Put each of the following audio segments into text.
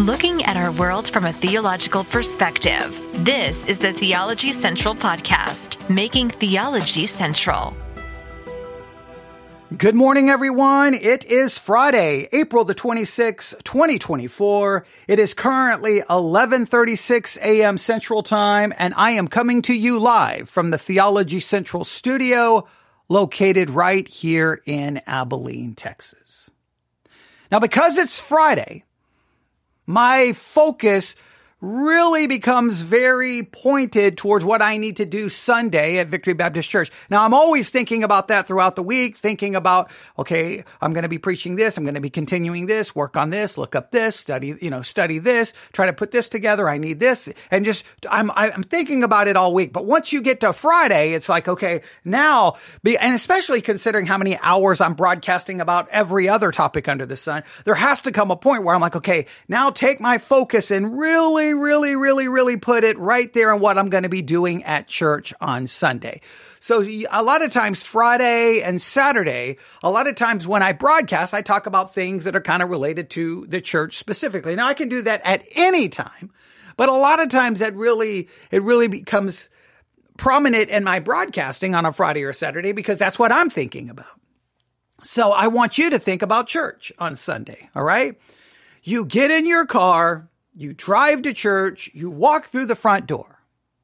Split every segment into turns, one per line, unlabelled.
looking at our world from a theological perspective. This is the Theology Central Podcast, making theology central.
Good morning, everyone. It is Friday, April the 26th, 2024. It is currently 11:36 a.m. Central Time, and I am coming to you live from the Theology Central studio located right here in Abilene, Texas. Now, because it's Friday, my focus really becomes very pointed towards what I need to do Sunday at Victory Baptist Church. Now, I'm always thinking about that throughout the week, thinking about, okay, I'm going to be preaching this. I'm going to be continuing this, work on this, look up this, study this, try to put this together. I need this. And just, I'm thinking about it all week. But once you get to Friday, it's like, okay, now, and especially considering how many hours I'm broadcasting about every other topic under the sun, there has to come a point where I'm like, okay, now take my focus and really put it right there on what I'm going to be doing at church on Sunday. So a lot of times Friday and Saturday, a lot of times when I broadcast, I talk about things that are kind of related to the church specifically. Now I can do that at any time, but a lot of times it really becomes prominent in my broadcasting on a Friday or Saturday because that's what I'm thinking about. So I want you to think about church on Sunday. All right. You get in your car, you drive to church, you walk through the front door.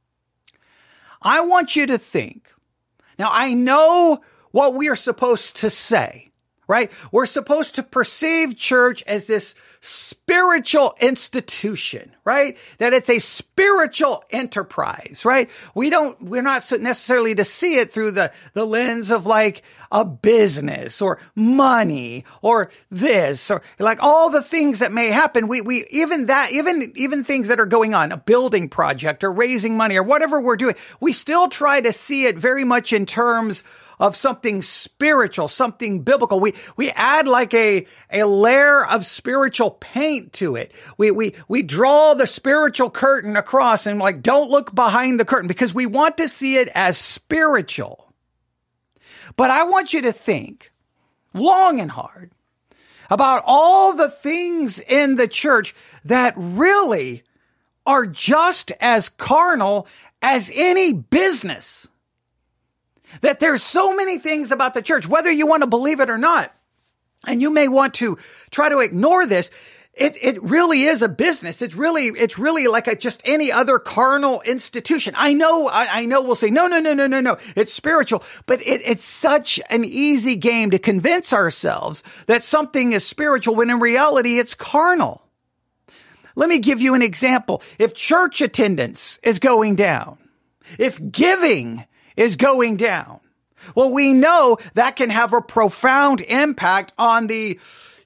I want you to think. Now, I know what we are supposed to say, right? We're supposed to perceive church as this spiritual institution, right? That it's a spiritual enterprise, right? We're not necessarily to see it through the lens of like a business or money or this or like all the things that may happen. Even things that are going on, a building project or raising money or whatever we're doing, we still try to see it very much in terms of something spiritual, something biblical. We add like a layer of spiritual paint to it. We draw the spiritual curtain across and like, don't look behind the curtain because we want to see it as spiritual. But I want you to think long and hard about all the things in the church that really are just as carnal as any business. That there's so many things about the church, whether you want to believe it or not, and you may want to try to ignore this. It really is a business. It's really like just any other carnal institution. I know we'll say, no. It's spiritual, but it's such an easy game to convince ourselves that something is spiritual when in reality it's carnal. Let me give you an example. If church attendance is going down, if giving is going down, well, we know that can have a profound impact on the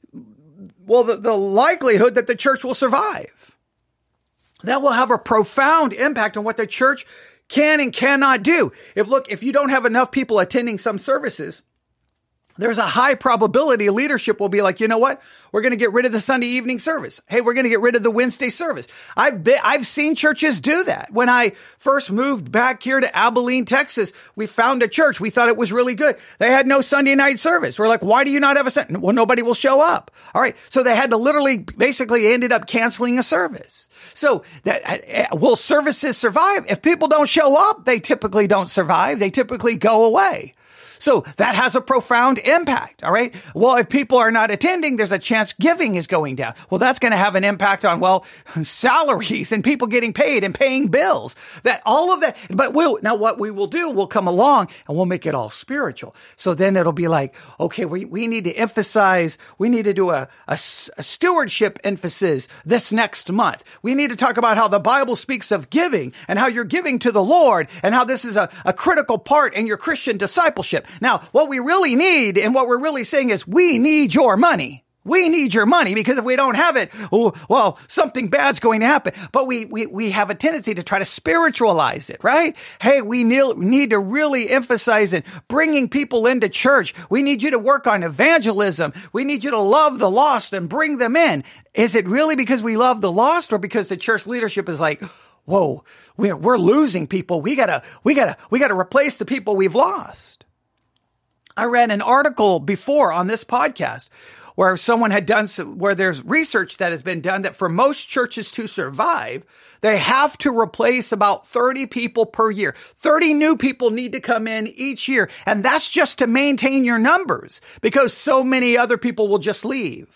likelihood that the church will survive. That will have a profound impact on what the church can and cannot do. If you don't have enough people attending some services, there's a high probability leadership will be like, you know what? We're going to get rid of the Sunday evening service. Hey, we're going to get rid of the Wednesday service. I've seen churches do that. When I first moved back here to Abilene, Texas, we found a church. We thought it was really good. They had no Sunday night service. We're like, why do you not have a Sunday? Well, nobody will show up. All right. So they had to basically ended up canceling a service. So will services survive? If people don't show up, they typically don't survive. They typically go away. So that has a profound impact. All right. Well, if people are not attending, there's a chance giving is going down. Well, that's going to have an impact on, salaries and people getting paid and paying bills, that all of that. But what we will do, we'll come along and we'll make it all spiritual. So then it'll be like, okay, we need to emphasize, we need to do a stewardship emphasis this next month. We need to talk about how the Bible speaks of giving and how you're giving to the Lord and how this is a critical part in your Christian discipleship. Now, what we really need and what we're really saying is we need your money. We need your money because if we don't have it, something bad's going to happen. But we have a tendency to try to spiritualize it, right? Hey, we need to really emphasize it, bringing people into church. We need you to work on evangelism. We need you to love the lost and bring them in. Is it really because we love the lost or because the church leadership is like, whoa, we're losing people. We gotta replace the people we've lost. I read an article before on this podcast where someone had done where there's research that has been done that for most churches to survive, they have to replace about 30 people per year. 30 new people need to come in each year. And that's just to maintain your numbers because so many other people will just leave.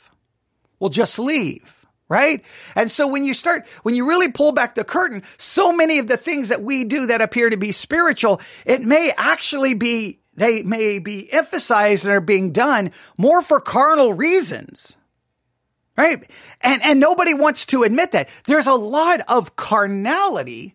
Right? And so when you really pull back the curtain, so many of the things that we do that appear to be spiritual, it may actually be, they may be emphasized and are being done more for carnal reasons. Right? And nobody wants to admit that. There's a lot of carnality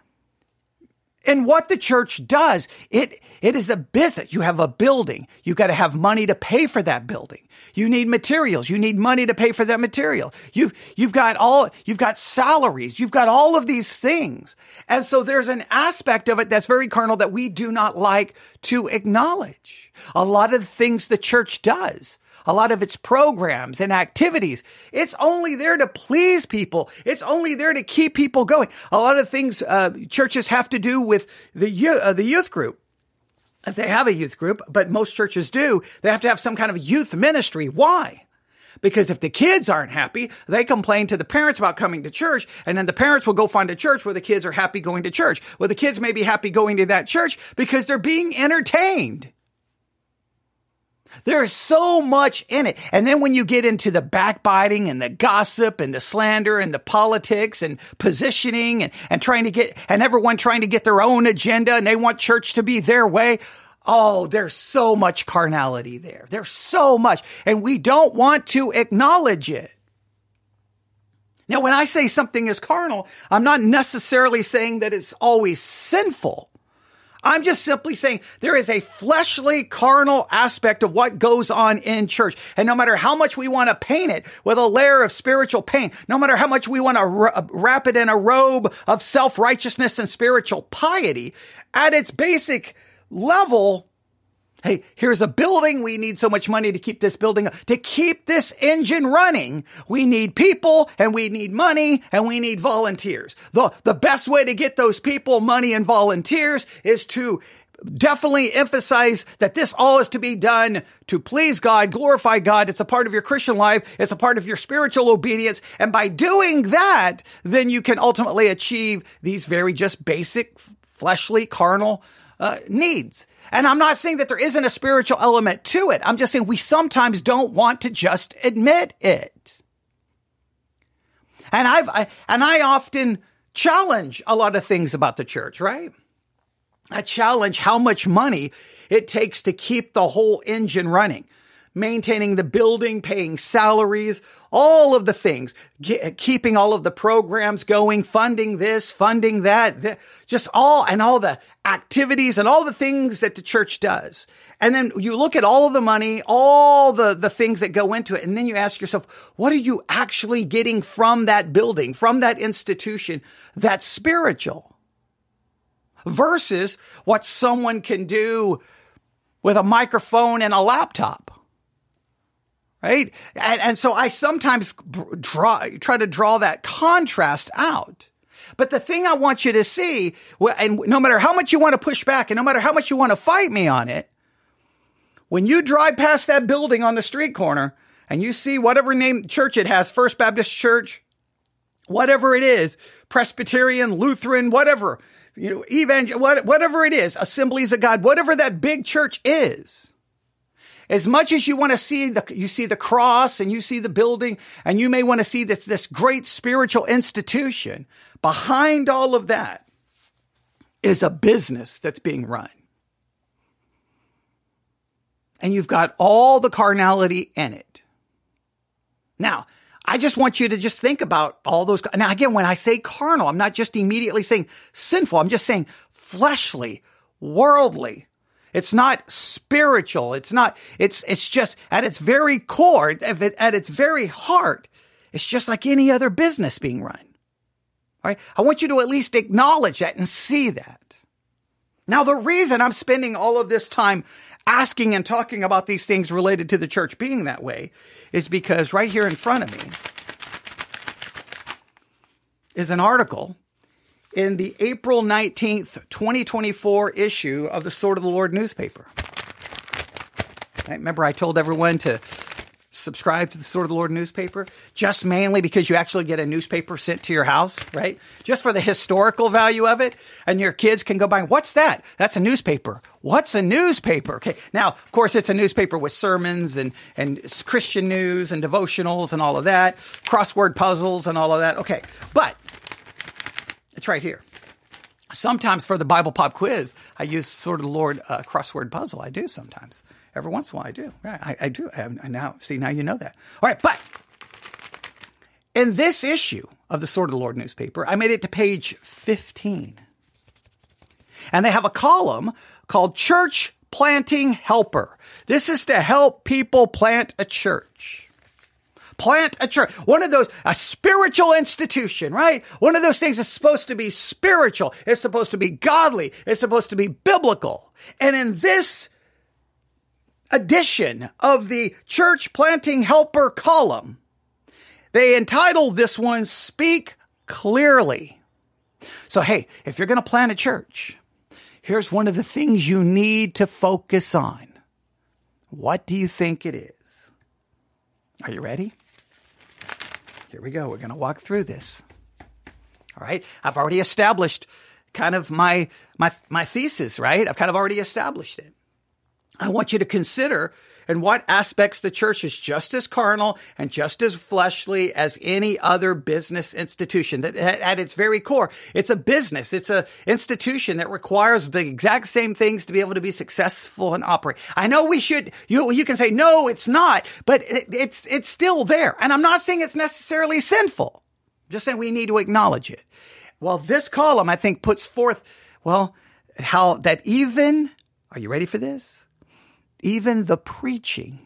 in what the church does. It is a business. You have a building. You got to have money to pay for that building. You need materials. You need money to pay for that material. You've got salaries. You've got all of these things. And so there's an aspect of it that's very carnal that we do not like to acknowledge. A lot of the things the church does, a lot of its programs and activities, it's only there to please people. It's only there to keep people going. A lot of things churches have to do with the youth group. If they have a youth group, but most churches do, they have to have some kind of youth ministry. Why? Because if the kids aren't happy, they complain to the parents about coming to church, and then the parents will go find a church where the kids are happy going to church. Well, the kids may be happy going to that church because they're being entertained. There's so much in it. And then when you get into the backbiting and the gossip and the slander and the politics and positioning and trying to get, and everyone trying to get their own agenda and they want church to be their way. Oh, there's so much carnality there. There's so much. And we don't want to acknowledge it. Now, when I say something is carnal, I'm not necessarily saying that it's always sinful. I'm just simply saying there is a fleshly, carnal aspect of what goes on in church. And no matter how much we want to paint it with a layer of spiritual paint, no matter how much we want to wrap it in a robe of self-righteousness and spiritual piety, at its basic level, hey, here's a building. We need so much money to keep this building, to keep this engine running. We need people and we need money and we need volunteers. The best way to get those people, money, and volunteers is to definitely emphasize that this all is to be done to please God, glorify God. It's a part of your Christian life. It's a part of your spiritual obedience. And by doing that, then you can ultimately achieve these very just basic fleshly, carnal needs. And I'm not saying that there isn't a spiritual element to it. I'm just saying we sometimes don't want to just admit it. And I often challenge a lot of things about the church, right? I challenge how much money it takes to keep the whole engine running, maintaining the building, paying salaries, all of the things, keeping all of the programs going, funding this, funding that, just all the activities and all the things that the church does. And then you look at all of the money, all the things that go into it. And then you ask yourself, what are you actually getting from that building, from that institution that's spiritual versus what someone can do with a microphone and a laptop? Right? And so I sometimes try to draw that contrast out. But the thing I want you to see, and no matter how much you want to push back and no matter how much you want to fight me on it, when you drive past that building on the street corner and you see whatever name church it has, First Baptist Church, whatever it is, Presbyterian, Lutheran, whatever, whatever it is, Assemblies of God, whatever that big church is, as much as you want to see you see the cross and you see the building and you may want to see this great spiritual institution, behind all of that is a business that's being run. And you've got all the carnality in it. Now, I just want you to just think about all those. Now, again, when I say carnal, I'm not just immediately saying sinful. I'm just saying fleshly, worldly. It's not spiritual. It's just at its very core, at its very heart, it's just like any other business being run. All right? I want you to at least acknowledge that and see that. Now, the reason I'm spending all of this time asking and talking about these things related to the church being that way is because right here in front of me is an article in the April 19th, 2024 issue of the Sword of the Lord newspaper. Right? Remember, I told everyone to subscribe to the Sword of the Lord newspaper? Just mainly because you actually get a newspaper sent to your house, right? Just for the historical value of it. And your kids can go by, what's that? That's a newspaper. What's a newspaper? Okay. Now, of course, it's a newspaper with sermons and Christian news and devotionals and all of that, crossword puzzles and all of that. Okay. But it's right here. Sometimes for the Bible Pop quiz, I use Sword of the Lord crossword puzzle. I do sometimes. Every once in a while I do. I do. Now you know that. All right. But in this issue of the Sword of the Lord newspaper, I made it to page 15. And they have a column called Church Planting Helper. This is to help people plant a church. Plant a church. One of those, a spiritual institution, right? One of those things is supposed to be spiritual. It's supposed to be godly. It's supposed to be biblical. And in this edition of the Church Planting Helper column, they entitled this one, Speak Clearly. So, hey, if you're going to plant a church, here's one of the things you need to focus on. What do you think it is? Are you ready? Here we go. We're going to walk through this. All right. I've already established kind of my thesis, right? I've kind of already established it. I want you to consider in what aspects the church is just as carnal and just as fleshly as any other business institution. That at its very core, it's a business. It's an institution that requires the exact same things to be able to be successful and operate. I know we should, you can say, no, it's not, but it's still there. And I'm not saying it's necessarily sinful. I'm just saying we need to acknowledge it. Well, this column, I think, puts forth, how that even, are you ready for this? Even the preaching,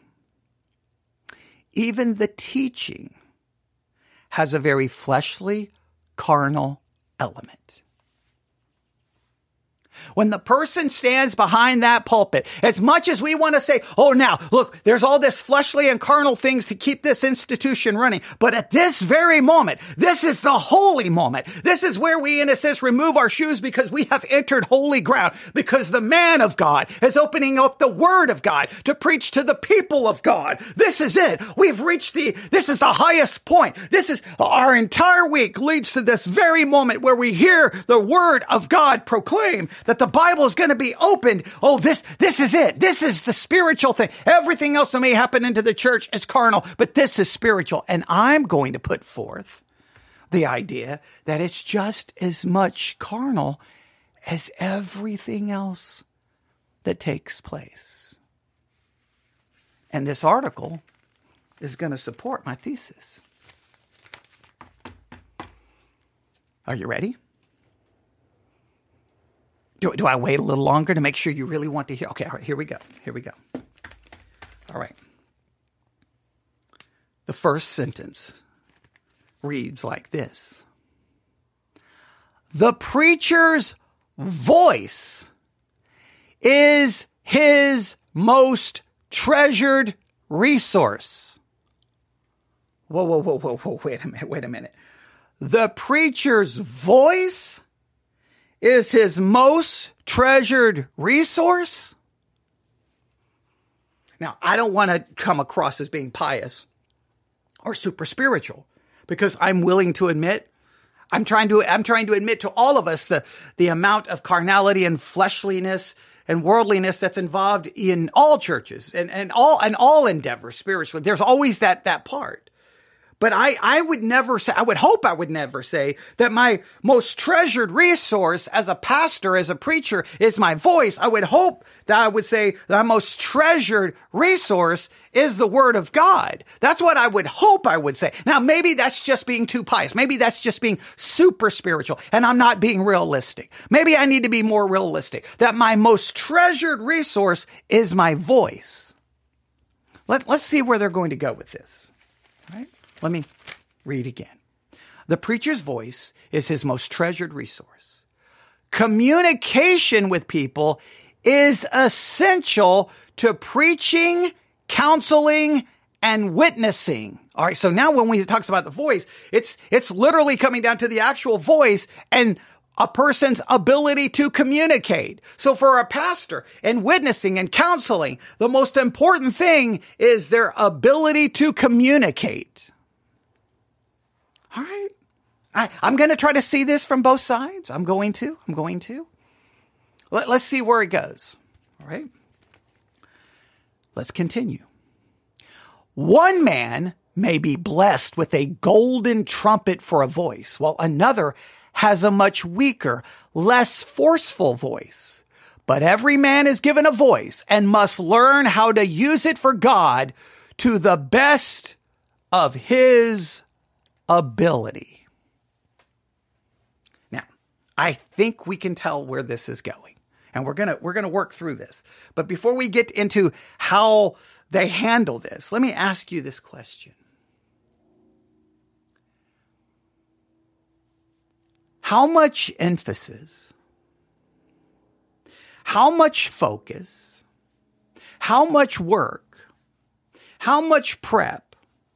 even the teaching has a very fleshly, carnal element. When the person stands behind that pulpit, as much as we want to say, oh, now, look, there's all this fleshly and carnal things to keep this institution running. But at this very moment, this is the holy moment. This is where we, in a sense, remove our shoes because we have entered holy ground, because the man of God is opening up the word of God to preach to the people of God. This is it. We've reached this is the highest point. This is our entire week leads to this very moment where we hear the word of God proclaim that the Bible is going to be opened. Oh, this is it. This is the spiritual thing. Everything else that may happen into the church is carnal, but this is spiritual. And I'm going to put forth the idea that it's just as much carnal as everything else that takes place. And this article is going to support my thesis. Are you ready? Do I wait a little longer to make sure you really want to hear? Okay, all right, here we go. All right. The first sentence reads like this. The preacher's voice is his most treasured resource. Whoa, wait a minute. The preacher's voice is his most treasured resource? Now, I don't want to come across as being pious or super spiritual, because I'm willing to admit, I'm trying to admit to all of us the amount of carnality and fleshliness and worldliness that's involved in all churches and all endeavors spiritually. There's always that part. But I would never say, I would hope I would never say that my most treasured resource as a pastor, as a preacher, is my voice. I would hope that I would say that my most treasured resource is the word of God. That's what I would hope I would say. Now, maybe that's just being too pious. Maybe that's just being super spiritual, and I'm not being realistic. Maybe I need to be more realistic, that my most treasured resource is my voice. Let's see where they're going to go with this. All right? Let me read again. The preacher's voice is his most treasured resource. Communication with people is essential to preaching, counseling, and witnessing. All right. So now when we talks about the voice, it's literally coming down to the actual voice. And a person's ability to communicate. So for a pastor in witnessing and counseling, the most important thing is their ability to communicate. All right. I'm going to try to see this from both sides. I'm going to. Let's see where it goes. All right. Let's continue. One man may be blessed with a golden trumpet for a voice, while another has a much weaker, less forceful voice. But every man is given a voice and must learn how to use it for God to the best of his ability. Now, I think we can tell where this is going, and we're going to work through this. But before we get into how they handle this, let me ask you this question. How much emphasis, how much focus, how much work, how much prep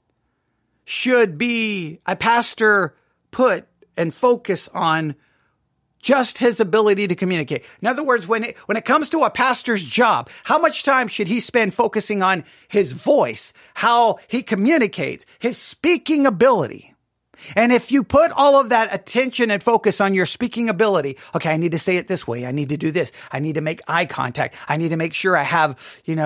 should be a pastor put and focus on just his ability to communicate? In other words, when it comes to a pastor's job, how much time should he spend focusing on his voice, how he communicates, his speaking ability? And if you put all of that attention and focus on your speaking ability, okay, I need to say it this way. I need to do this. I need to make eye contact. I need to make sure I have,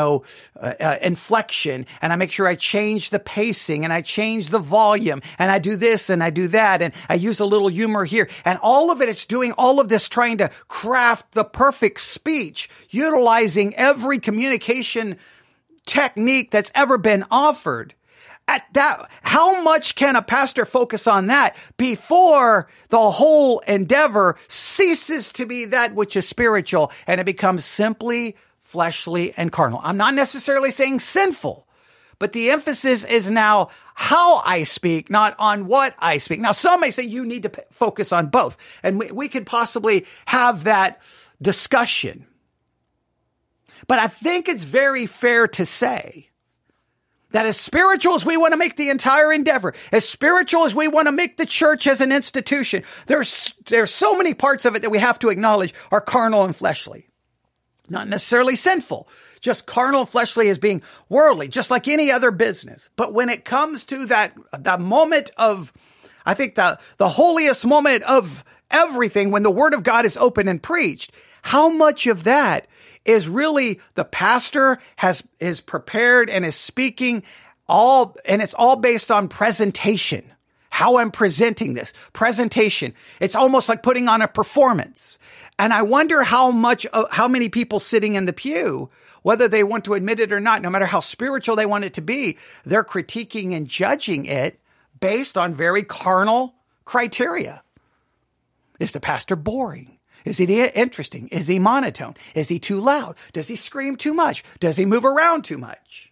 inflection, and I make sure I change the pacing and I change the volume and I do this and I do that. And I use a little humor here, and all of it, it's doing all of this, trying to craft the perfect speech, utilizing every communication technique that's ever been offered. At that, how much can a pastor focus on that before the whole endeavor ceases to be that which is spiritual and it becomes simply fleshly and carnal? I'm not necessarily saying sinful, but the emphasis is now how I speak, not on what I speak. Now, some may say you need to focus on both, and we could possibly have that discussion. But I think it's very fair to say that as spiritual as we want to make the entire endeavor, as spiritual as we want to make the church as an institution, there's so many parts of it that we have to acknowledge are carnal and fleshly. Not necessarily sinful, just carnal and fleshly as being worldly, just like any other business. But when it comes to that moment of, I think the holiest moment of everything, when the word of God is open and preached, how much of that is really the pastor is prepared and is speaking and it's all based on presentation. How I'm presenting this presentation. It's almost like putting on a performance. And I wonder how many people sitting in the pew, whether they want to admit it or not, no matter how spiritual they want it to be, they're critiquing and judging it based on very carnal criteria. Is the pastor boring? Is he interesting? Is he monotone? Is he too loud? Does he scream too much? Does he move around too much?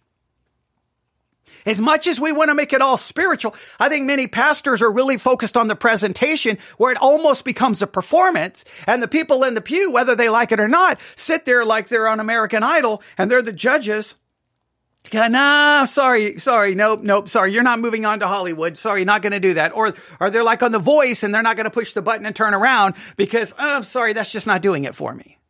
As much as we want to make it all spiritual, I think many pastors are really focused on the presentation, where it almost becomes a performance, and the people in the pew, whether they like it or not, sit there like they're on American Idol and they're the judges. Nah, sorry, nope, sorry, you're not moving on to Hollywood. Sorry, not going to do that. Or they're like on The Voice and they're not going to push the button and turn around because, I'm sorry, that's just not doing it for me.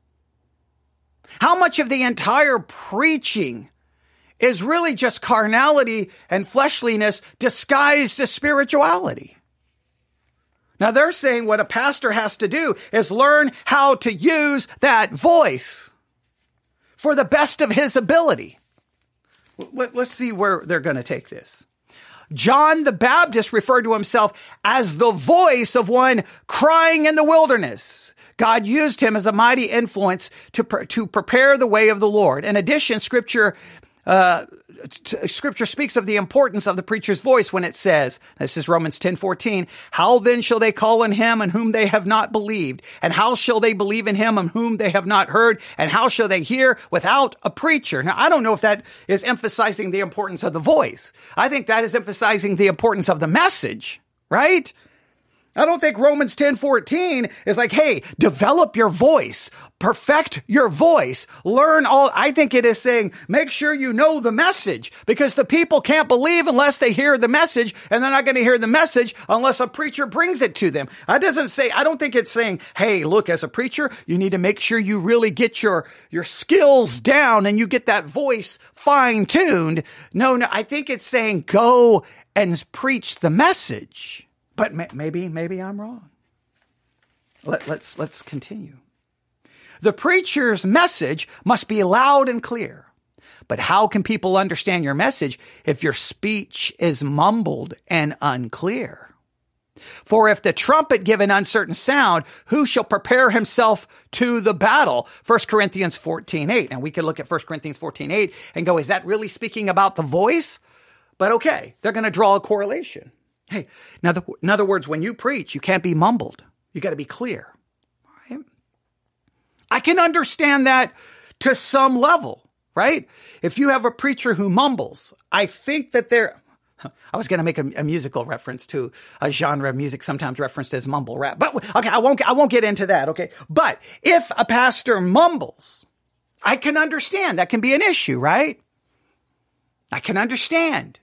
How much of the entire preaching is really just carnality and fleshliness disguised as spirituality? Now they're saying what a pastor has to do is learn how to use that voice for the best of his ability. Let's see where they're going to take this. John the Baptist referred to himself as the voice of one crying in the wilderness. God used him as a mighty influence to prepare the way of the Lord. In addition, Scripture speaks of the importance of the preacher's voice when it says, this is Romans 10:14, how then shall they call on him in whom they have not believed? And how shall they believe in him in whom they have not heard? And how shall they hear without a preacher? Now, I don't know if that is emphasizing the importance of the voice. I think that is emphasizing the importance of the message, right? I don't think Romans 10:14 is like, hey, develop your voice, perfect your voice, learn all. I think it is saying, make sure you know the message, because the people can't believe unless they hear the message, and they're not going to hear the message unless a preacher brings it to them. I don't think it's saying, hey, look, as a preacher, you need to make sure you really get your skills down and you get that voice fine-tuned. No, I think it's saying go and preach the message. But maybe I'm wrong. Let's continue. The preacher's message must be loud and clear. But how can people understand your message if your speech is mumbled and unclear? For if the trumpet give an uncertain sound, who shall prepare himself to the battle? 1 Corinthians 14:8. And we could look at 1 Corinthians 14:8 and go, is that really speaking about the voice? But okay, they're going to draw a correlation. Hey, in other words, when you preach, you can't be mumbled. You got to be clear. Right? I can understand that to some level, right? If you have a preacher who mumbles, I think that I was going to make a musical reference to a genre of music sometimes referenced as mumble rap, but okay, I won't get into that. Okay. But if a pastor mumbles, I can understand that can be an issue, right? I can understand.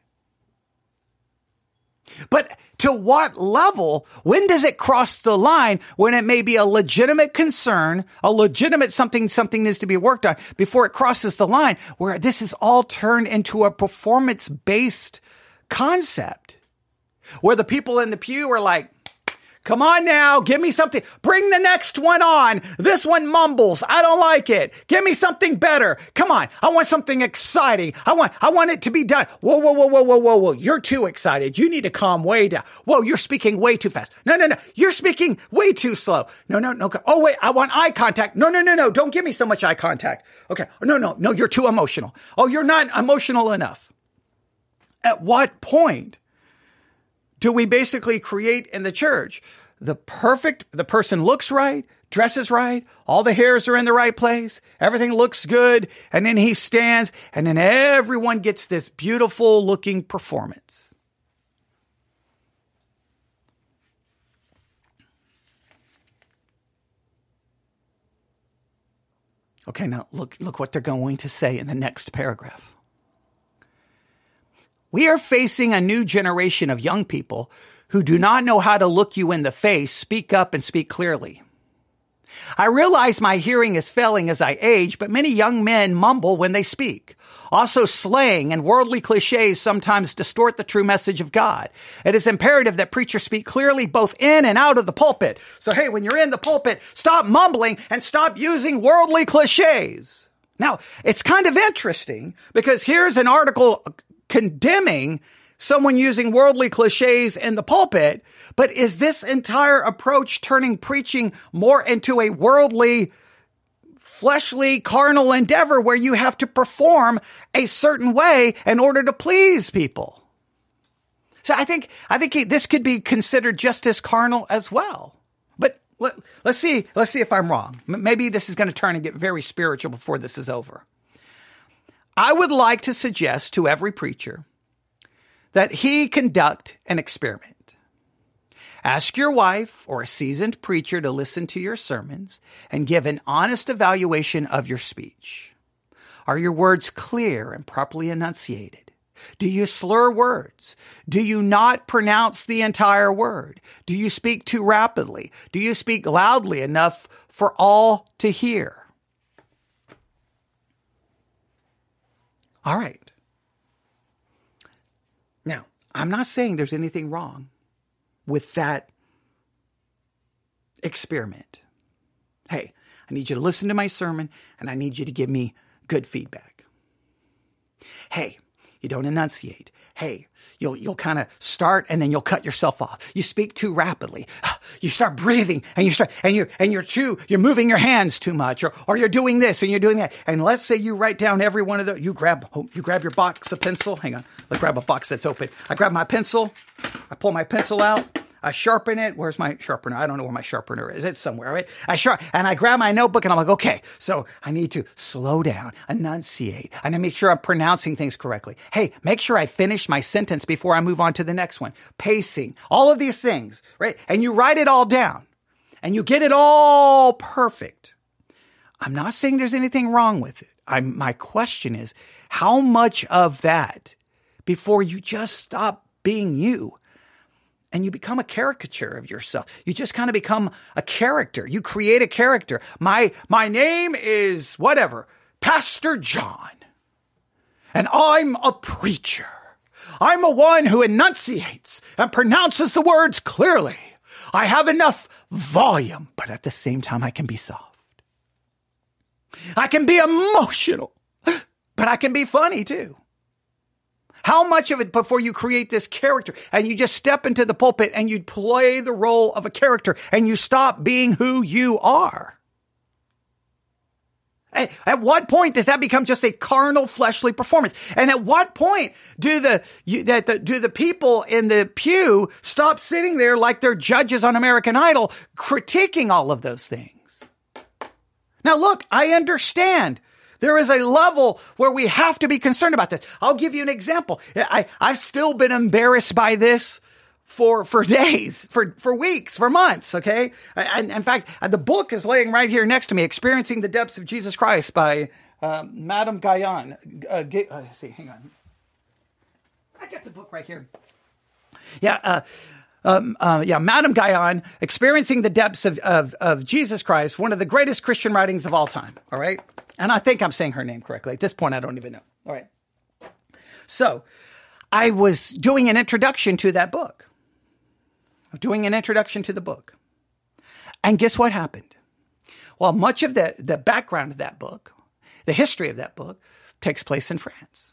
But to what level, when does it cross the line when it may be a legitimate concern, a legitimate something needs to be worked on before it crosses the line where this is all turned into a performance-based concept where the people in the pew are like, come on now, give me something. Bring the next one on. This one mumbles. I don't like it. Give me something better. Come on. I want something exciting. I want it to be done. Whoa. You're too excited. You need to calm way down. Whoa, you're speaking way too fast. No. You're speaking way too slow. No. Oh, wait, I want eye contact. No. Don't give me so much eye contact. Okay. No, you're too emotional. Oh, you're not emotional enough. At what point do we basically create in the church the person looks right, dresses right, all the hairs are in the right place, everything looks good, and then he stands, and then everyone gets this beautiful looking performance. Okay, now look what they're going to say in the next paragraph. We are facing a new generation of young people who do not know how to look you in the face, speak up, and speak clearly. I realize my hearing is failing as I age, but many young men mumble when they speak. Also, slang and worldly cliches sometimes distort the true message of God. It is imperative that preachers speak clearly both in and out of the pulpit. So, hey, when you're in the pulpit, stop mumbling and stop using worldly cliches. Now, it's kind of interesting because here's an article condemning someone using worldly cliches in the pulpit, but is this entire approach turning preaching more into a worldly, fleshly, carnal endeavor where you have to perform a certain way in order to please people? So I think this could be considered just as carnal as well. But let's see if I'm wrong. Maybe this is going to turn and get very spiritual before this is over. I would like to suggest to every preacher that he conduct an experiment. Ask your wife or a seasoned preacher to listen to your sermons and give an honest evaluation of your speech. Are your words clear and properly enunciated? Do you slur words? Do you not pronounce the entire word? Do you speak too rapidly? Do you speak loudly enough for all to hear? All right. Now, I'm not saying there's anything wrong with that experiment. Hey, I need you to listen to my sermon and I need you to give me good feedback. Hey, you don't enunciate. Hey, you'll kind of start and then you'll cut yourself off. You speak too rapidly. You start breathing and you're moving your hands too much, or you're doing this and you're doing that. And let's say you write down every one of those. You grab your box of pencil. Hang on. Let's grab a box that's open. I grab my pencil. I pull my pencil out. I sharpen it. Where's my sharpener? I don't know where my sharpener is. It's somewhere, right? And I grab my notebook and I'm like, okay, so I need to slow down, enunciate, and I make sure I'm pronouncing things correctly. Hey, make sure I finish my sentence before I move on to the next one. Pacing, all of these things, right? And you write it all down and you get it all perfect. I'm not saying there's anything wrong with it. My question is, how much of that before you just stop being you and you become a caricature of yourself? You just kind of become a character. You create a character. My name is whatever, Pastor John, and I'm a preacher. I'm a one who enunciates and pronounces the words clearly. I have enough volume, but at the same time, I can be soft. I can be emotional, but I can be funny too. How much of it before you create this character and you just step into the pulpit and you play the role of a character and you stop being who you are? At what point does that become just a carnal, fleshly performance? And at what point do the people in the pew stop sitting there like they're judges on American Idol, critiquing all of those things? Now, look, I understand. There is a level where we have to be concerned about this. I'll give you an example. I've still been embarrassed by this for days, for weeks, for months, okay? And in fact, the book is laying right here next to me, Experiencing the Depths of Jesus Christ by Madame Guyon. Let's see, hang on. I got the book right here. Madame Guyon, Experiencing the Depths of Jesus Christ, one of the greatest Christian writings of all time, all right? And I think I'm saying her name correctly. At this point, I don't even know. All right. So I was doing an introduction to that book. Doing an introduction to the book. And guess what happened? Well, much of the background of that book, the history of that book, takes place in France.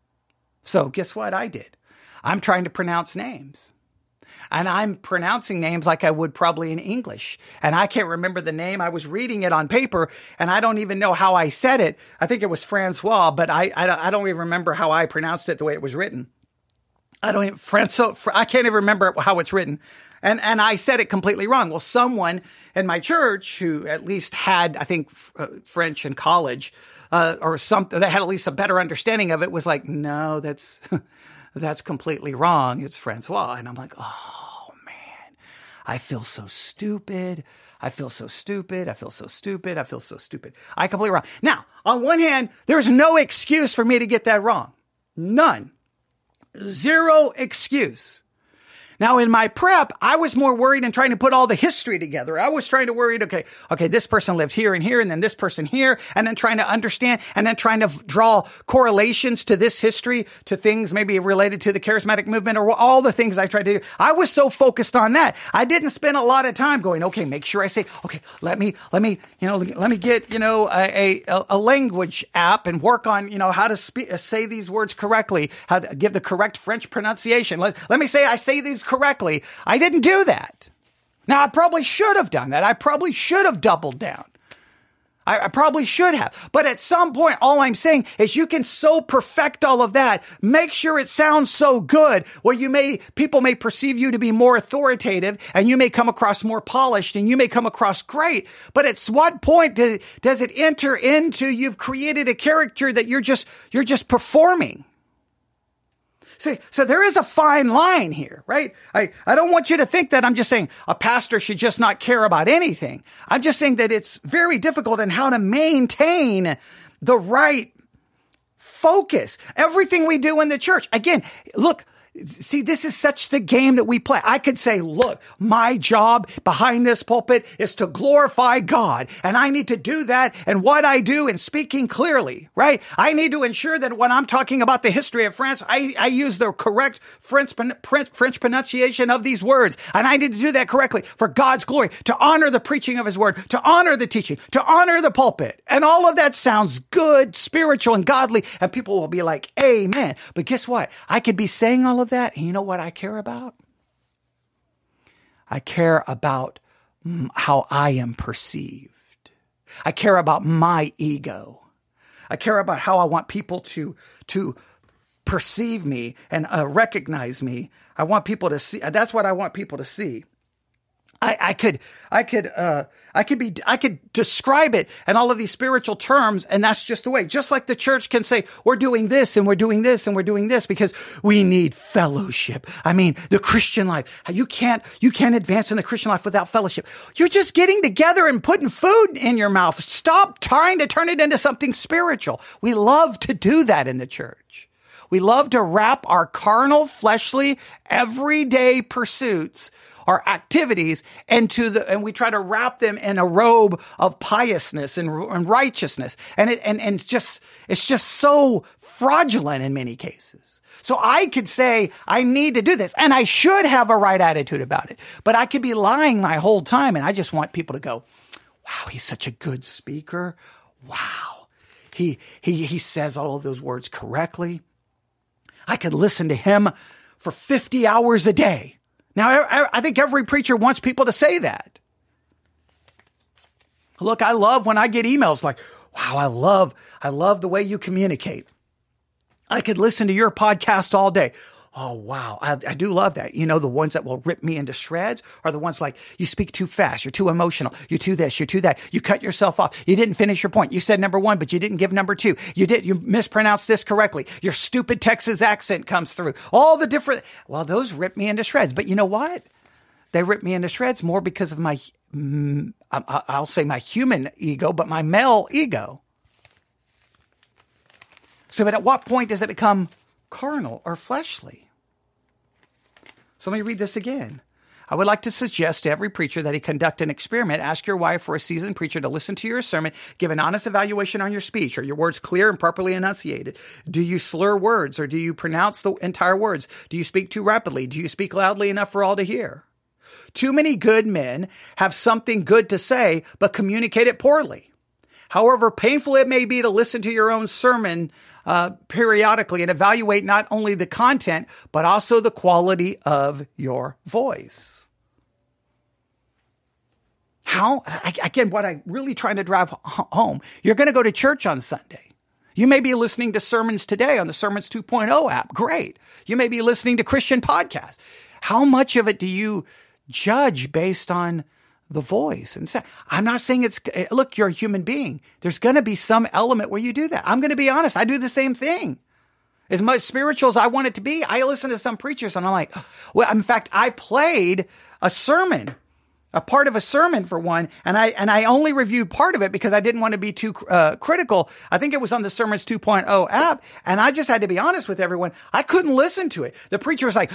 So guess what I did? I'm trying to pronounce names. And I'm pronouncing names like I would probably in English. And I can't remember the name. I was reading it on paper, and I don't even know how I said it. I think it was Francois, but I don't even remember how I pronounced it the way it was written. I can't even remember how it's written. And I said it completely wrong. Well, someone in my church who at least had, I think, French in college, or something that had at least a better understanding of it, was like, no, that's completely wrong. It's Francois. And I'm like, oh man, I feel so stupid. I feel so stupid. I feel so stupid. I feel so stupid. I completely wrong. Now, on one hand, there's no excuse for me to get that wrong. None. Zero excuse. Now, in my prep, I was more worried and trying to put all the history together. I was trying to worry, okay, this person lived here, and then this person here, and then trying to understand, and then trying to draw correlations to this history, to things maybe related to the charismatic movement, or all the things I tried to do. I was so focused on that. I didn't spend a lot of time going, okay, make sure I say, okay, let me get, a language app and work on, how to say these words correctly, how to give the correct French pronunciation. Let me say I say these correctly. I didn't do that. Now, I probably should have done that. I probably should have doubled down. I probably should have. But at some point, all I'm saying is you can so perfect all of that. Make sure it sounds so good where people may perceive you to be more authoritative, and you may come across more polished, and you may come across great. But at what point does it enter into you've created a character that you're just performing? See, so there is a fine line here, right? I don't want you to think that I'm just saying a pastor should just not care about anything. I'm just saying that it's very difficult in how to maintain the right focus. Everything we do in the church. Again, look, see, this is such the game that we play. I could say, look, my job behind this pulpit is to glorify God, and I need to do that. And what I do in speaking clearly, right? I need to ensure that when I'm talking about the history of France, I use the correct French pronunciation of these words. And I need to do that correctly for God's glory, to honor the preaching of his word, to honor the teaching, to honor the pulpit. And all of that sounds good, spiritual, and godly. And people will be like, amen. But guess what? I could be saying all of that, and you know what I care about? I care about how I am perceived. I care about my ego. I care about how I want people to perceive me and recognize me. I want people to see. That's what I want people to see. I could describe it in all of these spiritual terms, and that's just the way. Just like the church can say, we're doing this and we're doing this and we're doing this because we need fellowship. I mean, the Christian life. You can't advance in the Christian life without fellowship. You're just getting together and putting food in your mouth. Stop trying to turn it into something spiritual. We love to do that in the church. We love to wrap our carnal, fleshly, everyday pursuits, our activities, and we try to wrap them in a robe of piousness and righteousness. And it's just so fraudulent in many cases. So I could say, I need to do this, and I should have a right attitude about it. But I could be lying my whole time, and I just want people to go, wow, he's such a good speaker. Wow. He says all of those words correctly. I could listen to him for 50 hours a day. Now, I think every preacher wants people to say that. Look, I love when I get emails like, wow, I love the way you communicate. I could listen to your podcast all day. Oh, wow. I do love that. You know, the ones that will rip me into shreds are the ones like, you speak too fast. You're too emotional. You're too this. You're too that. You cut yourself off. You didn't finish your point. You said number one, but you didn't give number two. You mispronounced this correctly. Your stupid Texas accent comes through. All the different, well, those rip me into shreds. But you know what? They rip me into shreds more because of my, I'll say my human ego, but my male ego. So but at what point does it become carnal or fleshly? So let me read this again. I would like to suggest to every preacher that he conduct an experiment. Ask your wife or a seasoned preacher to listen to your sermon. Give an honest evaluation on your speech. Are your words clear and properly enunciated? Do you slur words or do you pronounce the entire words? Do you speak too rapidly? Do you speak loudly enough for all to hear? Too many good men have something good to say, but communicate it poorly. However painful it may be to listen to your own sermon periodically and evaluate not only the content, but also the quality of your voice. Again, what I'm really trying to drive home, you're going to go to church on Sunday. You may be listening to sermons today on the Sermons 2.0 app. Great. You may be listening to Christian podcasts. How much of it do you judge based on the voice? And I'm not saying look, you're a human being. There's going to be some element where you do that. I'm going to be honest. I do the same thing. As much spiritual as I want it to be, I listen to some preachers and I'm like, well, in fact, I played a sermon, a part of a sermon for one, and I only reviewed part of it because I didn't want to be too critical. I think it was on the Sermons 2.0 app, and I just had to be honest with everyone. I couldn't listen to it. The preacher was like,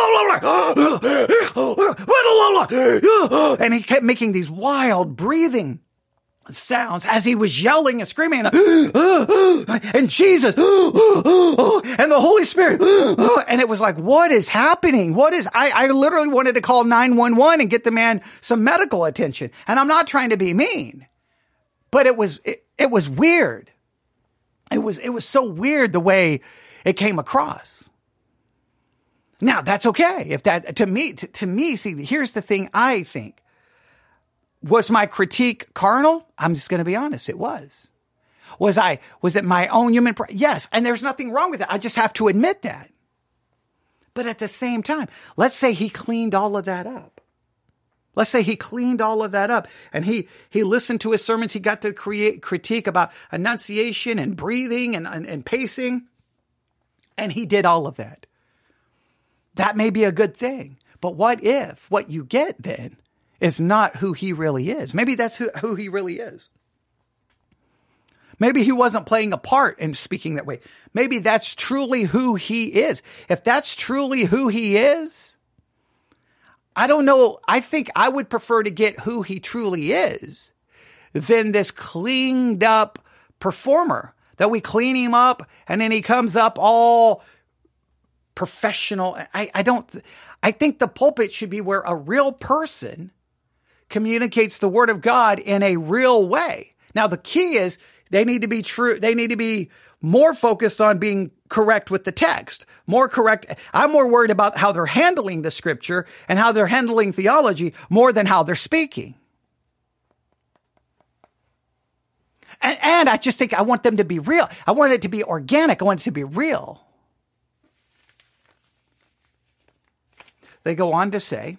and he kept making these wild breathing sounds as he was yelling and screaming, and Jesus, and the Holy Spirit, and it was like, what is happening? I literally wanted to call 911 and get the man some medical attention. And I'm not trying to be mean, but it was weird. It was so weird the way it came across. Now that's okay. If that, to me, see, here's the thing I think. Was my critique carnal? I'm just going to be honest. It was. Was it my own human? Yes. And there's nothing wrong with it. I just have to admit that. But at the same time, let's say he cleaned all of that up. Let's say he cleaned all of that up and he listened to his sermons. He got to critique about enunciation and breathing and pacing. And he did all of that. That may be a good thing. But what if what you get then is not who he really is? Maybe that's who he really is. Maybe he wasn't playing a part in speaking that way. Maybe that's truly who he is. If that's truly who he is, I don't know. I think I would prefer to get who he truly is than this cleaned up performer that we clean him up and then he comes up all professional. I think the pulpit should be where a real person communicates the word of God in a real way. Now, the key is they need to be true. They need to be more focused on being correct with the text, more correct. I'm more worried about how they're handling the scripture and how they're handling theology more than how they're speaking. And I just think I want them to be real. I want it to be organic. I want it to be real. They go on to say,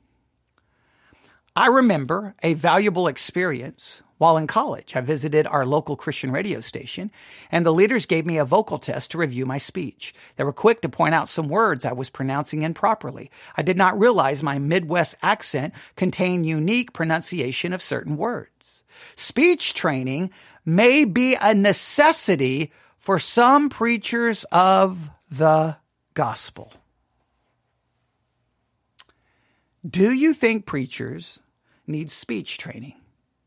I remember a valuable experience while in college. I visited our local Christian radio station, and the leaders gave me a vocal test to review my speech. They were quick to point out some words I was pronouncing improperly. I did not realize my Midwest accent contained unique pronunciation of certain words. Speech training may be a necessity for some preachers of the gospel. Do you think preachers need speech training?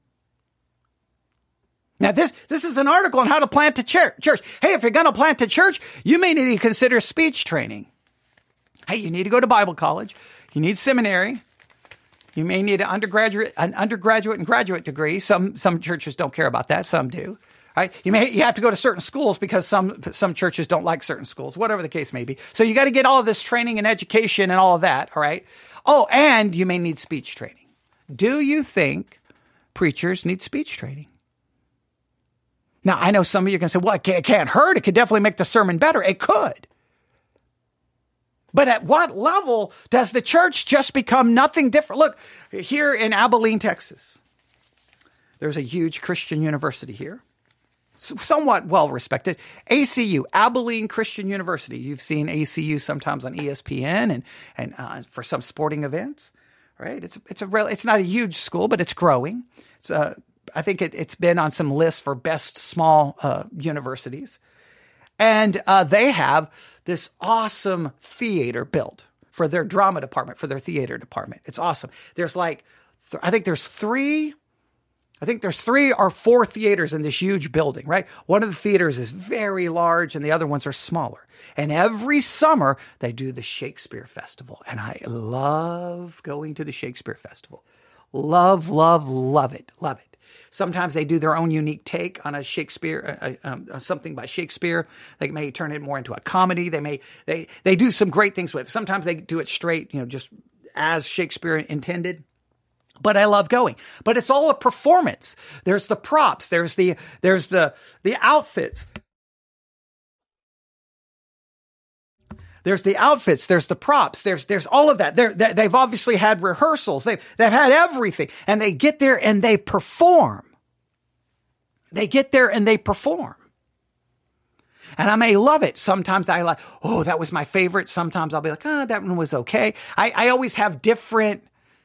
Now, this is an article on how to plant a church. Hey, if you're going to plant a church, you may need to consider speech training. Hey, you need to go to Bible college. You need seminary. You may need an undergraduate and graduate degree. Some churches don't care about that. Some do. Right? You have to go to certain schools because some churches don't like certain schools, whatever the case may be. So you got to get all of this training and education and all of that. All right. Oh, and you may need speech training. Do you think preachers need speech training? Now, I know some of you can say, well, it can't hurt. It could definitely make the sermon better. It could. But at what level does the church just become nothing different? Look, here in Abilene, Texas, there's a huge Christian university here. Somewhat well-respected. ACU, Abilene Christian University. You've seen ACU sometimes on ESPN and for some sporting events, right? It's not a huge school, but it's growing. I think it's been on some lists for best small universities. And they have this awesome theater built for their drama department, for their theater department. It's awesome. There's I think there's three or four theaters in this huge building, right? One of the theaters is very large and the other ones are smaller. And every summer they do the Shakespeare Festival. And I love going to the Shakespeare Festival. Love, love, love it. Love it. Sometimes they do their own unique take on a Shakespeare, something by Shakespeare. They may turn it more into a comedy. They do some great things with it. Sometimes they do it straight, just as Shakespeare intended. But I love going. But it's all a performance. There's the props. There's the outfits. There's the outfits. There's the props. There's all of that. They've obviously had rehearsals. They've had everything. And they get there and they perform. They get there and they perform. And I may love it. Sometimes I like, oh, that was my favorite. Sometimes I'll be like, oh, that one was okay. I always have different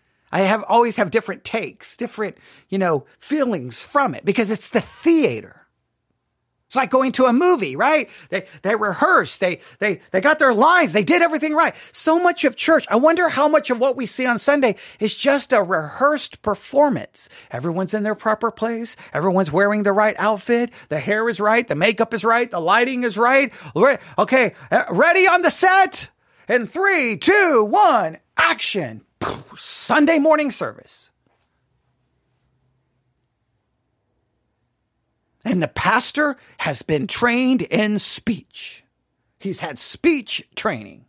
takes, different, feelings from it because it's the theater. It's like going to a movie, right? They rehearsed, they got their lines, they did everything right. So much of church, I wonder how much of what we see on Sunday is just a rehearsed performance. Everyone's in their proper place. Everyone's wearing the right outfit. The hair is right. The makeup is right. The lighting is right. Okay, ready on the set? In 3, 2, 1, action. Sunday morning service. And the pastor has been trained in speech. He's had speech training.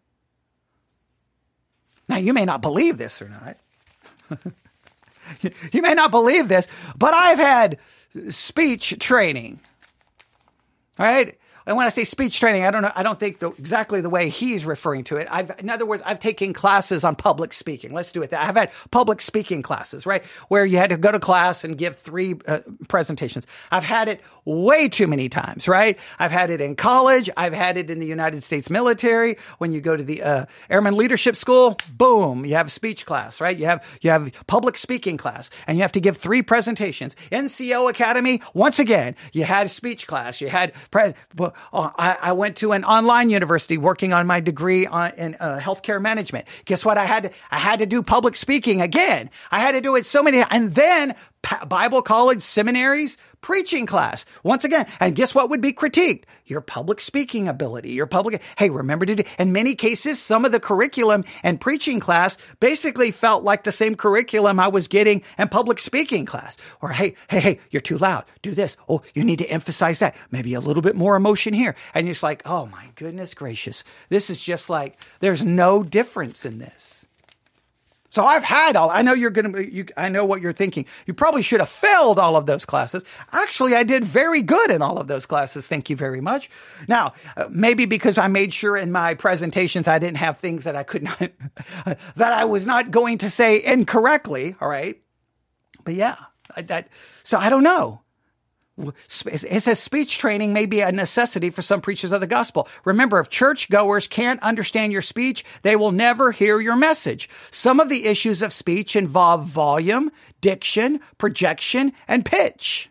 Now, you may not believe this or not. You may not believe this, but I've had speech training. All right? And when I say speech training, I don't think exactly the way he's referring to it. In other words, I've taken classes on public speaking. Let's do it that. I've had public speaking classes, right? Where you had to go to class and give 3 presentations. I've had it way too many times, right? I've had it in college. I've had it in the United States military. When you go to the Airman Leadership School, boom, you have speech class, right? You have public speaking class, and you have to give 3 presentations. NCO Academy, once again, you had speech class. You had I went to an online university working on my degree in healthcare management. Guess what? I had to do public speaking again. I had to do it so many, and then Bible college, seminaries, preaching class. Once again, and guess what would be critiqued? Your public speaking ability, hey, remember to do, in many cases, some of the curriculum and preaching class basically felt like the same curriculum I was getting in public speaking class. Or, hey, you're too loud. Do this. Oh, you need to emphasize that. Maybe a little bit more emotion here. And you're just like, oh my goodness gracious. This is just like, there's no difference in this. So I know I know what you're thinking. You probably should have failed all of those classes. Actually, I did very good in all of those classes. Thank you very much. Now, maybe because I made sure in my presentations, I didn't have things that I could not, that I was not going to say incorrectly. All right. But yeah, so I don't know. It says speech training may be a necessity for some preachers of the gospel. Remember, if churchgoers can't understand your speech, they will never hear your message. Some of the issues of speech involve volume, diction, projection, and pitch.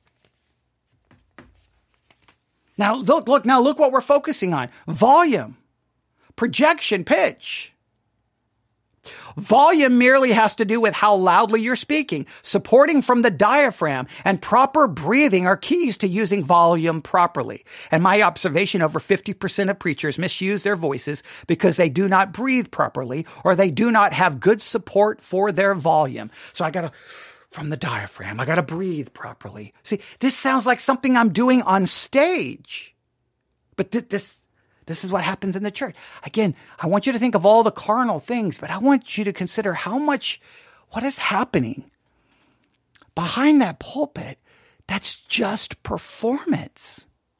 Now, look what we're focusing on. Volume, projection, pitch. Volume merely has to do with how loudly you're speaking. Supporting from the diaphragm and proper breathing are keys to using volume properly. And my observation, over 50% of preachers misuse their voices because they do not breathe properly or they do not have good support for their volume. So from the diaphragm, I got to breathe properly. See, this sounds like something I'm doing on stage. But this is what happens in the church. Again, I want you to think of all the carnal things, but I want you to consider what is happening behind that pulpit that's just performance.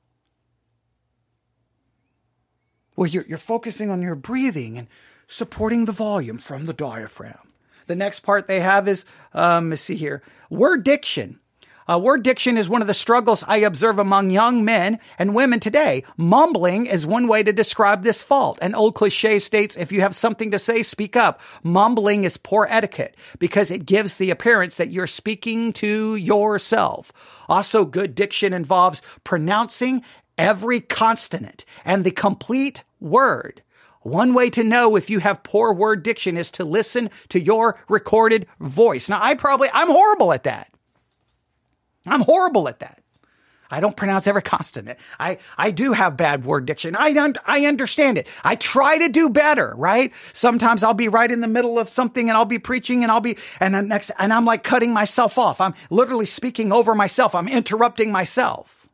Well, you're focusing on your breathing and supporting the volume from the diaphragm. The next part they have is, let's see here, word diction. Word diction is one of the struggles I observe among young men and women today. Mumbling is one way to describe this fault. An old cliche states, if you have something to say, speak up. Mumbling is poor etiquette because it gives the appearance that you're speaking to yourself. Also, good diction involves pronouncing every consonant and the complete word. One way to know if you have poor word diction is to listen to your recorded voice. Now, I'm horrible at that. I'm horrible at that. I don't pronounce every consonant. I do have bad word diction. I understand it. I try to do better, right? Sometimes I'll be right in the middle of something and I'll be preaching and I'm like cutting myself off. I'm literally speaking over myself. I'm interrupting myself.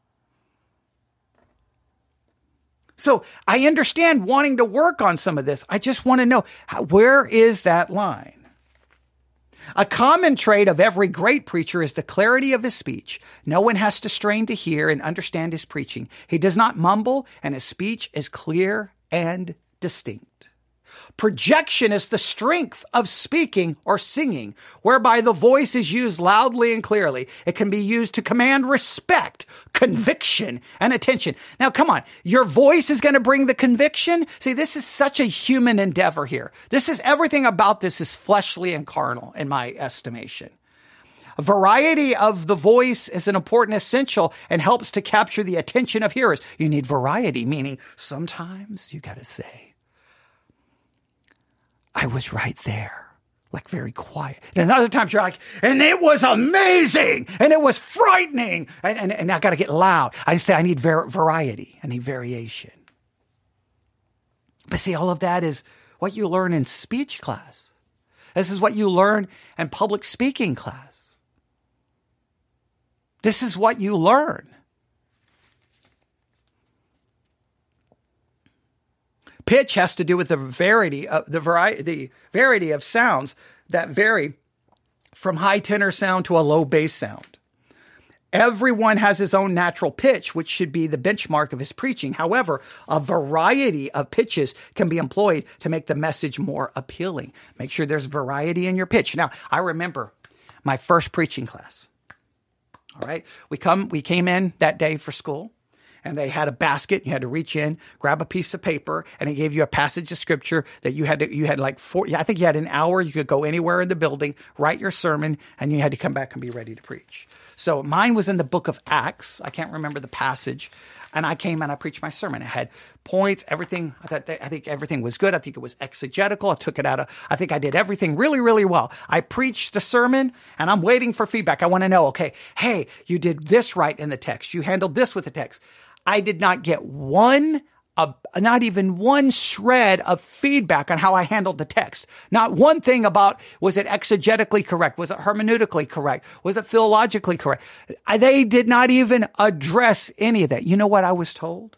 So I understand wanting to work on some of this. I just want to know, where is that line? A common trait of every great preacher is the clarity of his speech. No one has to strain to hear and understand his preaching. He does not mumble, and his speech is clear and distinct. Projection is the strength of speaking or singing, whereby the voice is used loudly and clearly. It can be used to command respect, conviction, and attention. Now, come on. Your voice is going to bring the conviction? See, this is such a human endeavor here. Everything about this is fleshly and carnal, in my estimation. A variety of the voice is an important essential and helps to capture the attention of hearers. You need variety, meaning sometimes you got to say, I was right there, like very quiet. And other times you're like, and it was amazing, and it was frightening, and I got to get loud. I say I need variety, I need variation. But see, all of that is what you learn in speech class. This is what you learn in public speaking class. This is what you learn. Pitch has to do with the variety of sounds that vary from high tenor sound to a low bass sound. Everyone has his own natural pitch, which should be the benchmark of his preaching. However, a variety of pitches can be employed to make the message more appealing. Make sure there's variety in your pitch. Now, I remember my first preaching class. All right. We came in that day for school. And they had a basket. You had to reach in, grab a piece of paper, and it gave you a passage of scripture that you had like I think you had an hour. You could go anywhere in the building, write your sermon, and you had to come back and be ready to preach. So mine was in the book of Acts. I can't remember the passage. And I came and I preached my sermon. I had points, everything. I think everything was good. I think it was exegetical. I think I did everything really, really well. I preached the sermon and I'm waiting for feedback. I want to know, okay, hey, you did this right in the text. You handled this with the text. I did not get not even one shred of feedback on how I handled the text. Not one thing about, was it exegetically correct? Was it hermeneutically correct? Was it theologically correct? They did not even address any of that. You know what I was told?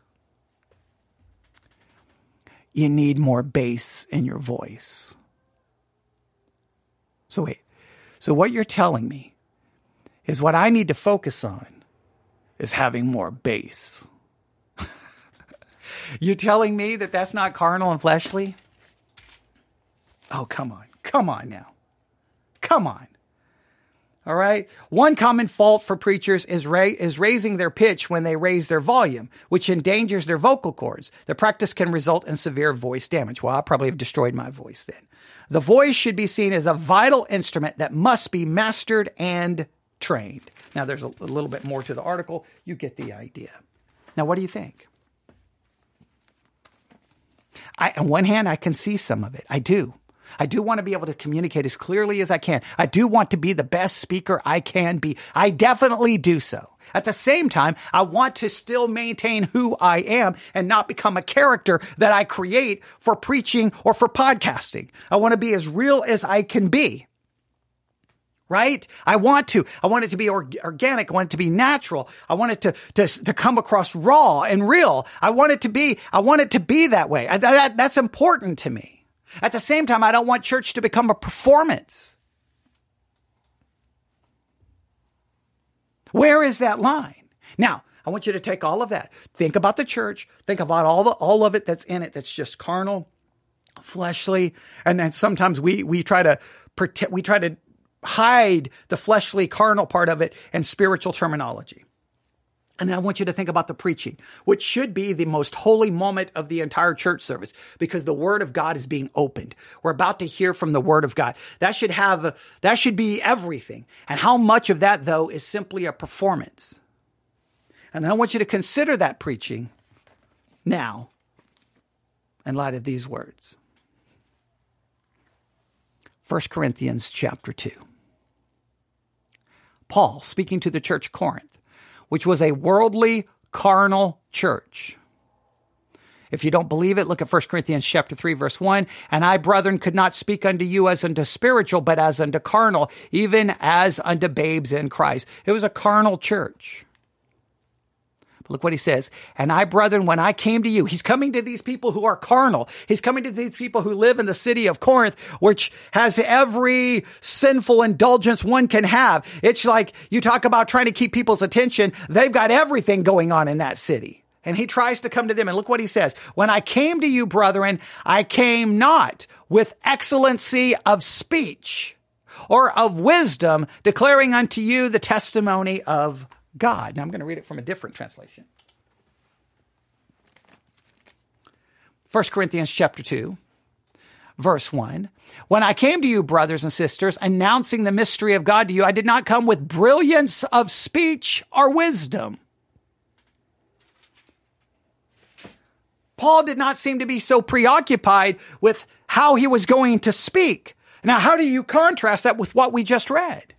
You need more bass in your voice. So wait. So what you're telling me is what I need to focus on is having more bass. You're telling me that that's not carnal and fleshly? Oh, come on. Come on now. Come on. All right. One common fault for preachers is raising their pitch when they raise their volume, which endangers their vocal cords. The practice can result in severe voice damage. Well, I'll probably have destroyed my voice then. The voice should be seen as a vital instrument that must be mastered and trained. Now, there's a little bit more to the article. You get the idea. Now, what do you think? On one hand, I can see some of it. I do. I do want to be able to communicate as clearly as I can. I do want to be the best speaker I can be. I definitely do so. At the same time, I want to still maintain who I am and not become a character that I create for preaching or for podcasting. I want to be as real as I can be. Right? I want it to be organic. I want it to be natural. I want it to come across raw and real. I want it to be that way. That's important to me. At the same time, I don't want church to become a performance. Where is that line? Now, I want you to take all of that. Think about the church. Think about all of it that's in it that's just carnal, fleshly, and then sometimes we try to hide the fleshly, carnal part of it in spiritual terminology. And I want you to think about the preaching, which should be the most holy moment of the entire church service because the word of God is being opened. We're about to hear from the word of God. That should be everything. And how much of that, though, is simply a performance? And I want you to consider that preaching now in light of these words. 1 Corinthians chapter 2. Paul, speaking to the church of Corinth, which was a worldly, carnal church. If you don't believe it, look at 1 Corinthians chapter 3, verse 1. And I, brethren, could not speak unto you as unto spiritual, but as unto carnal, even as unto babes in Christ. It was a carnal church. But look what he says. And I, brethren, when I came to you, he's coming to these people who are carnal. He's coming to these people who live in the city of Corinth, which has every sinful indulgence one can have. It's like you talk about trying to keep people's attention. They've got everything going on in that city. And he tries to come to them. And look what he says. When I came to you, brethren, I came not with excellency of speech or of wisdom, declaring unto you the testimony of God. Now I'm going to read it from a different translation. 1 Corinthians chapter 2, verse 1. When I came to you, brothers and sisters, announcing the mystery of God to you, I did not come with brilliance of speech or wisdom. Paul did not seem to be so preoccupied with how he was going to speak. Now, how do you contrast that with what we just read?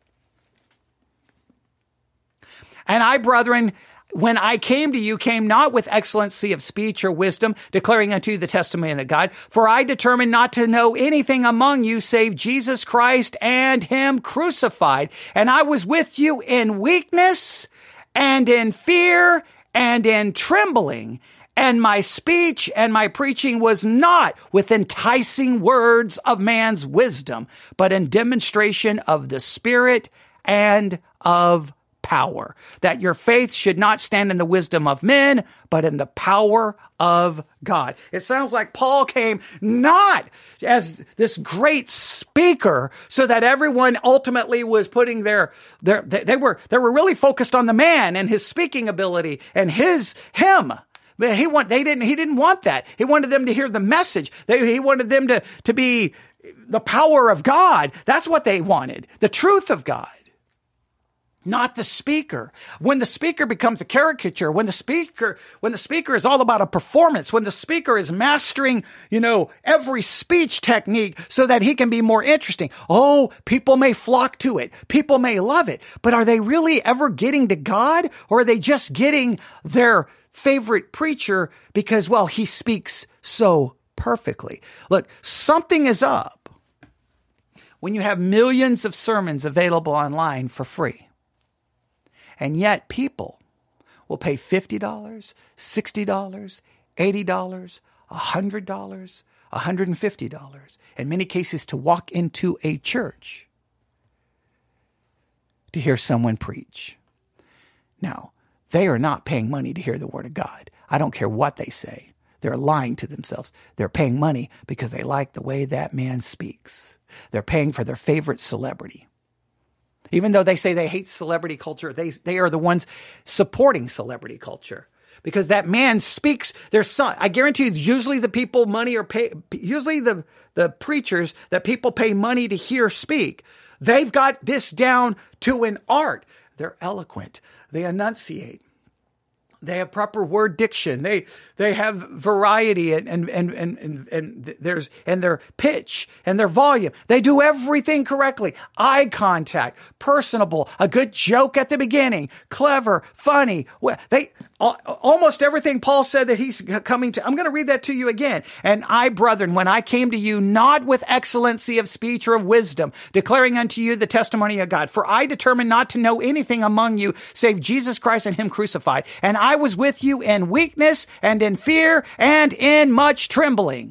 And I, brethren, when I came to you, came not with excellency of speech or wisdom, declaring unto you the testimony of God. For I determined not to know anything among you save Jesus Christ and him crucified. And I was with you in weakness and in fear and in trembling. And my speech and my preaching was not with enticing words of man's wisdom, but in demonstration of the Spirit and of power, that your faith should not stand in the wisdom of men, but in the power of God. It sounds like Paul came not as this great speaker so that everyone ultimately was putting they were really focused on the man and his speaking ability and him. But he didn't want that. He wanted them to hear the message. He wanted them to be the power of God. That's what they wanted. The truth of God. Not the speaker. When the speaker becomes a caricature, when the speaker is all about a performance, when the speaker is mastering, every speech technique so that he can be more interesting. Oh, people may flock to it. People may love it. But are they really ever getting to God? Or are they just getting their favorite preacher because, he speaks so perfectly? Look, something is up when you have millions of sermons available online for free. And yet people will pay $50, $60, $80, $100 $150, in many cases to walk into a church to hear someone preach. Now, they are not paying money to hear the word of God. I don't care what they say. They're lying to themselves. They're paying money because they like the way that man speaks. They're paying for their favorite celebrity. Even though they say they hate celebrity culture, they are the ones supporting celebrity culture. Because that man speaks, I guarantee you, usually the people usually the preachers that people pay money to hear speak, they've got this down to an art. They're eloquent. They enunciate. They have proper word diction. They have variety and their pitch and their volume. They do everything correctly. Eye contact, personable, a good joke at the beginning, clever, funny. Almost everything Paul said that he's coming to. I'm going to read that to you again. And I, brethren, when I came to you, not with excellency of speech or of wisdom, declaring unto you the testimony of God. For I determined not to know anything among you save Jesus Christ and him crucified. And I was with you in weakness and in fear and in much trembling.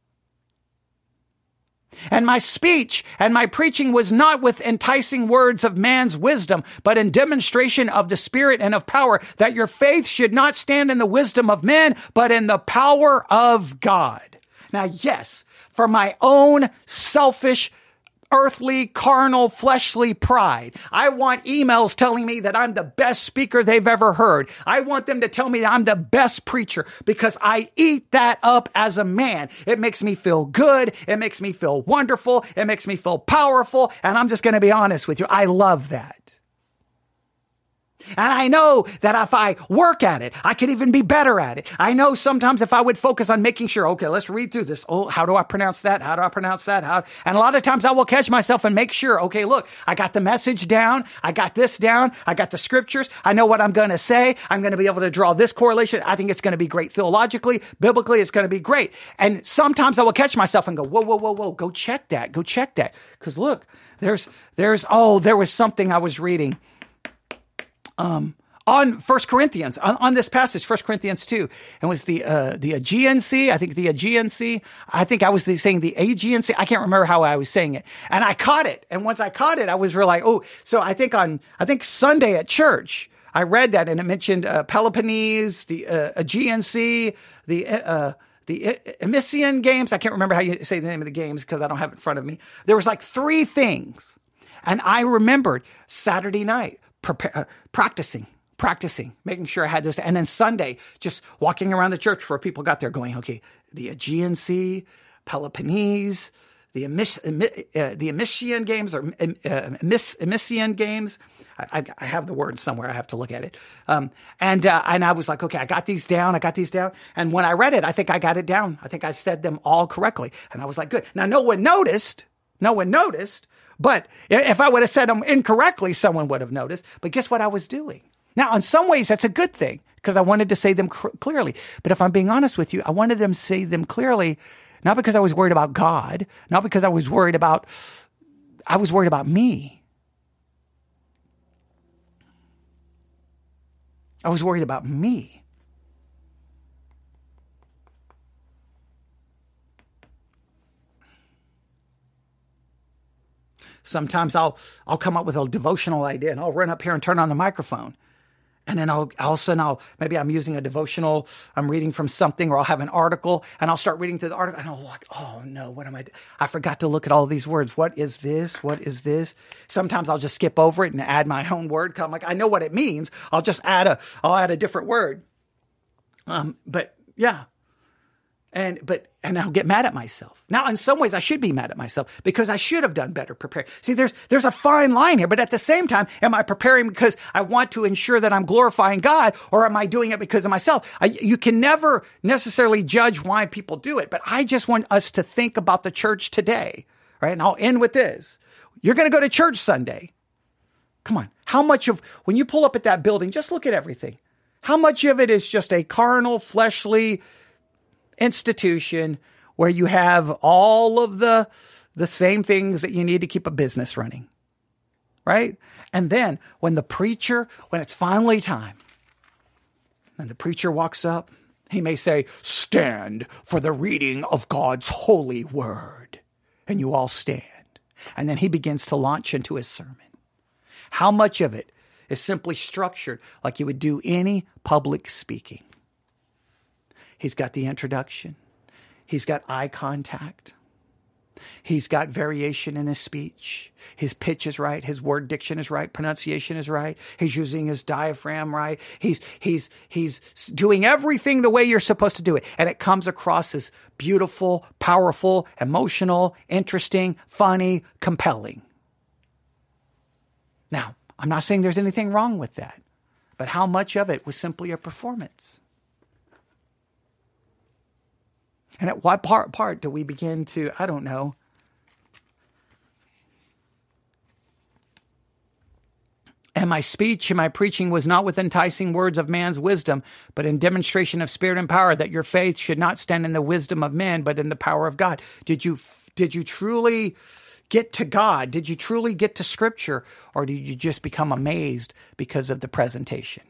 And my speech and my preaching was not with enticing words of man's wisdom, but in demonstration of the Spirit and of power, that your faith should not stand in the wisdom of men, but in the power of God. Now, yes, for my own selfish, earthly, carnal, fleshly pride. I want emails telling me that I'm the best speaker they've ever heard. I want them to tell me that I'm the best preacher because I eat that up as a man. It makes me feel good. It makes me feel wonderful. It makes me feel powerful. And I'm just going to be honest with you. I love that. And I know that if I work at it, I can even be better at it. I know sometimes if I would focus on making sure, okay, let's read through this. Oh, how do I pronounce that? How do I pronounce that? And a lot of times I will catch myself and make sure, okay, look, I got the message down. I got this down. I got the scriptures. I know what I'm going to say. I'm going to be able to draw this correlation. I think it's going to be great theologically, biblically. It's going to be great. And sometimes I will catch myself and go, whoa, go check that. Go check that. Because look, there was something I was reading. On 1 Corinthians, on this passage, 1 Corinthians 2, and it was the Aegean Sea. I think the Aegean Sea. I think I was saying the Aegean Sea. I can't remember how I was saying it. And I caught it. And once I caught it, I was really like, oh, so I think Sunday at church, I read that and it mentioned Peloponnese, the Aegean Sea, the Emissian Games. I can't remember how you say the name of the games because I don't have it in front of me. There was like 3 things. And I remembered Saturday night, practicing, making sure I had this. And then Sunday, just walking around the church before people got there going, okay, the Aegean Sea, Peloponnese, the Emissian Games or Emissian Games. I have the word somewhere. I have to look at it. And I was like, okay, I got these down. And when I read it, I think I got it down. I think I said them all correctly. And I was like, good. Now, no one noticed. But if I would have said them incorrectly, someone would have noticed. But guess what I was doing? Now, in some ways, that's a good thing because I wanted to say them clearly. But if I'm being honest with you, I wanted them to say them clearly, not because I was worried about God, not because I was worried about me. I was worried about me. Sometimes I'll come up with a devotional idea and I'll run up here and turn on the microphone. And then all of a sudden maybe I'm using a devotional, I'm reading from something, or I'll have an article and I'll start reading through the article and I'll like, oh no, what am I doing? I forgot to look at all of these words. What is this? What is this? Sometimes I'll just skip over it and add my own word. I'm like, I know what it means. I'll just add a different word. But yeah. And I'll get mad at myself. Now, in some ways, I should be mad at myself because I should have done better preparing. See, there's a fine line here, but at the same time, am I preparing because I want to ensure that I'm glorifying God, or am I doing it because of myself? You can never necessarily judge why people do it, but I just want us to think about the church today, right? And I'll end with this. You're going to go to church Sunday. Come on. How much of, when you pull up at that building, just look at everything. How much of it is just a carnal, fleshly institution where you have all of the same things that you need to keep a business running, right? And then when it's finally time, and the preacher walks up He may say, stand for the reading of God's holy word. And you all stand. And then he begins to launch into his sermon. How much of it is simply structured like you would do any public speaking? He's got the introduction. He's got eye contact. He's got variation in his speech. His pitch is right. His word diction is right. Pronunciation is right. He's using his diaphragm right. He's doing everything the way you're supposed to do it. And it comes across as beautiful, powerful, emotional, interesting, funny, compelling. Now, I'm not saying there's anything wrong with that, but how much of it was simply a performance? And at what part do we begin to, I don't know, and my speech and my preaching was not with enticing words of man's wisdom, but in demonstration of spirit and power, that your faith should not stand in the wisdom of men, but in the power of God. Did you truly get to God? Did you truly get to Scripture? Or did you just become amazed because of the presentation?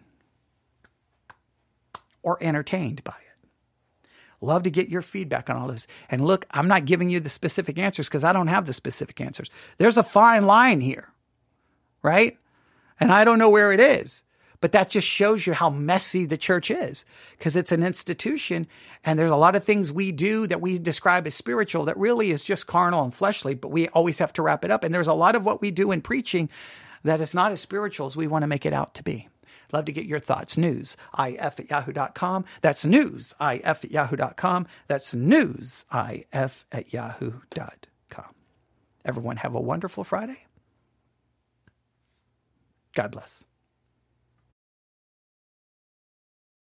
Or entertained by it? Love to get your feedback on all this. And look, I'm not giving you the specific answers because I don't have the specific answers. There's a fine line here, right? And I don't know where it is. But that just shows you how messy the church is, because it's an institution and there's a lot of things we do that we describe as spiritual that really is just carnal and fleshly, but we always have to wrap it up. And there's a lot of what we do in preaching that is not as spiritual as we want to make it out to be. Love to get your thoughts. newsif@yahoo.com. That's newsif@yahoo.com. That's newsif@yahoo.com. Everyone have a wonderful Friday. God bless.